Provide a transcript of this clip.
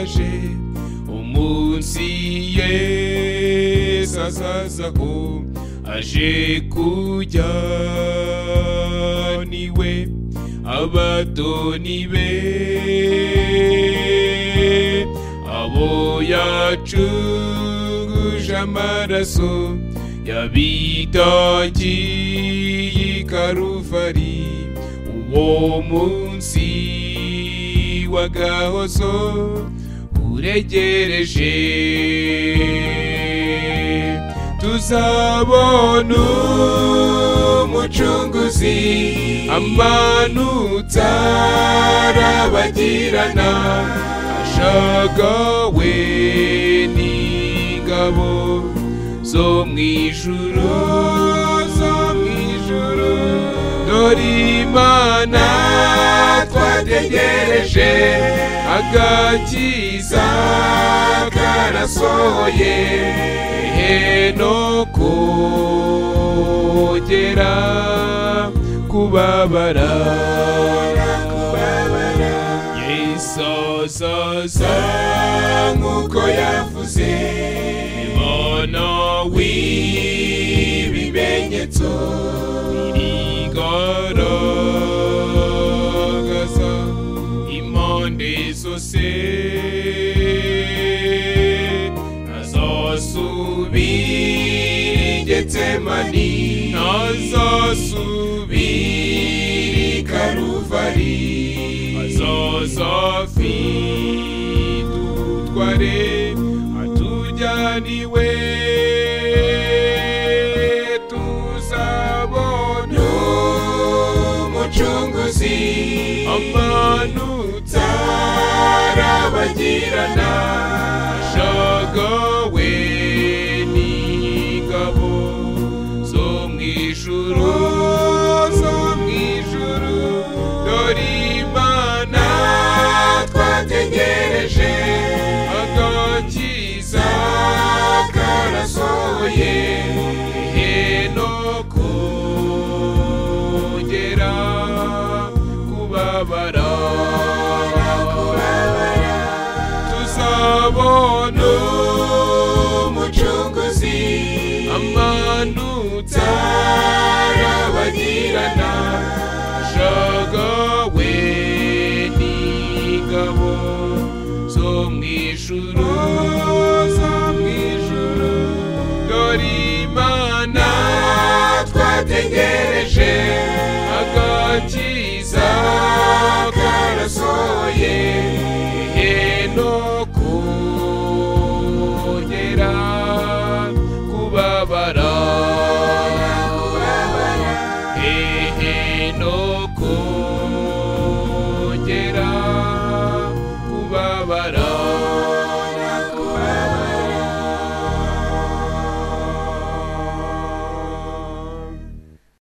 araje umunsi Yesu azazaho aje kujyana iwe abatoni be abo yacunguje amaraso yabitangiye i Karuvari uwo munsi w'agahozo uregereje tuzabona umucunguzi amanutse arabagirana ashagawe n'ingabo zo mw'ijuru dore Imana twategereje agakiza karasohoye Henoko gera kubabara Yesu azaza nk'uko yavuze Imana w'ibimenyetso birigaragaza impande zose ntazasubira i Getsemani ntazasubira i Karuvari azaza afite ubutware atujyana iwe tuzabona umucunguzi amanutse arabagirana ashagawe n'ingabo zo mw'ijuru dore Imana twategereje agakiza karasohoye Henoko gera kubabara tuzabona umucunguzi amanutse arabagirana ashagawe n'ingabo